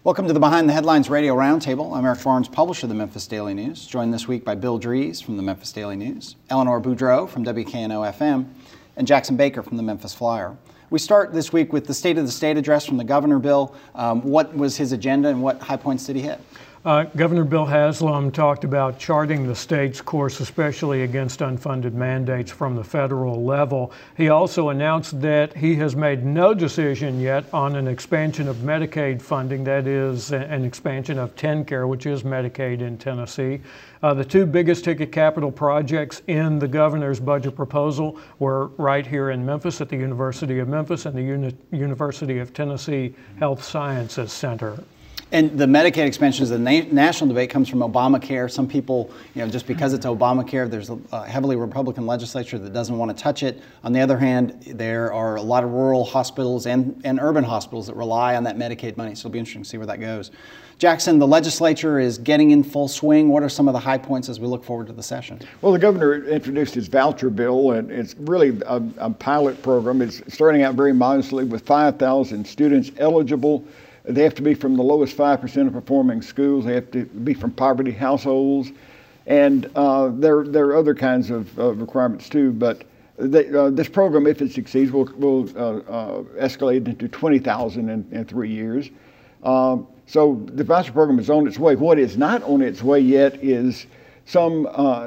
Welcome to the Behind the Headlines Radio Roundtable. I'm Eric Barnes, publisher of the Memphis Daily News, joined this week by Bill Dries from the Memphis Daily News, Eleanor Boudreau from WKNO-FM, and Jackson Baker from the Memphis Flyer. We start this week with the State of the State address from the governor, Bill. What was his agenda and what high points did he hit? Governor Bill Haslam talked about charting the state's course, especially against unfunded mandates from the federal level. He also announced that he has made no decision yet on an expansion of Medicaid funding, that is an expansion of TennCare, which is Medicaid in Tennessee. The two biggest ticket capital projects in the governor's budget proposal were right here in Memphis at the University of Memphis and the University of Tennessee Health Sciences Center. And the Medicaid expansion, the national debate comes from Obamacare. Some people, just because it's Obamacare, there's a heavily Republican legislature that doesn't want to touch it. On the other hand, there are a lot of rural hospitals and urban hospitals that rely on that Medicaid money, so it'll be interesting to see where that goes. Jackson, the legislature is getting in full swing. What are some of the high points as we look forward to the session? Well, the governor introduced his voucher bill, and it's really a pilot program. It's starting out very modestly with 5,000 students eligible. They have to be from the lowest 5% of performing schools. They have to be from poverty households. And there are other kinds of requirements too. But this program, if it succeeds, will escalate into 20,000 in 3 years. So the voucher program is on its way. What is not on its way yet is some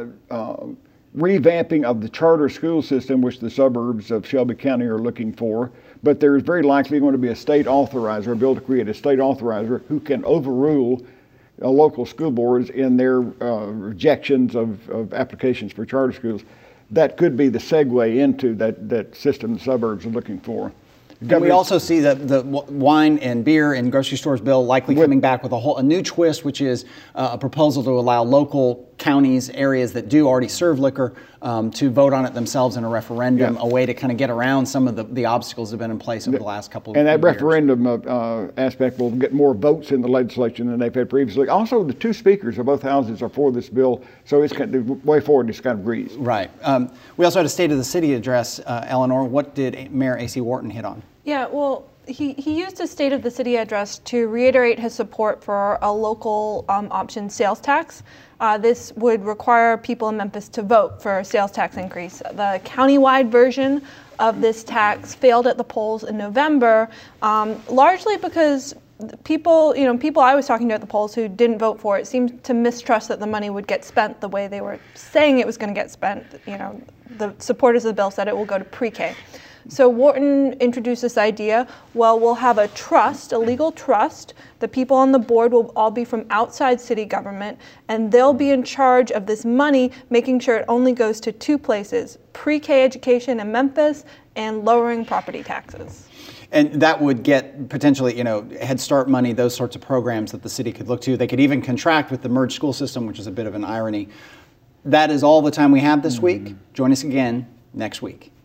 revamping of the charter school system, which the suburbs of Shelby County are looking for. But there's very likely going to be a state authorizer, a bill to create a state authorizer who can overrule local school boards in their rejections of applications for charter schools. That could be the segue into that system the suburbs are looking for. And we also see that the wine and beer and grocery stores bill likely coming back with a new twist, which is a proposal to allow local counties, areas that do already serve liquor, to vote on it themselves in a referendum, a way to kind of get around some of the obstacles that have been in place over the last couple of years. And that referendum aspect will get more votes in the legislature than they've had previously. Also, the two speakers of both houses are for this bill, so it's the way forward is kind of breeze. Right. We also had a State of the City address, Eleanor. What did Mayor A.C. Wharton hit on? Yeah, well, he used his State of the City address to reiterate his support for a local option sales tax. This would require people in Memphis to vote for a sales tax increase. The countywide version of this tax failed at the polls in November, largely because people I was talking to at the polls who didn't vote for it seemed to mistrust that the money would get spent the way they were saying it was going to get spent. The supporters of the bill said it will go to pre-K. So Wharton introduced this idea, well, we'll have a trust, a legal trust. The people on the board will all be from outside city government, and they'll be in charge of this money, making sure it only goes to two places, pre-K education in Memphis and lowering property taxes. And that would get potentially, Head Start money, those sorts of programs that the city could look to. They could even contract with the merged school system, which is a bit of an irony. That is all the time we have this week. Join us again next week.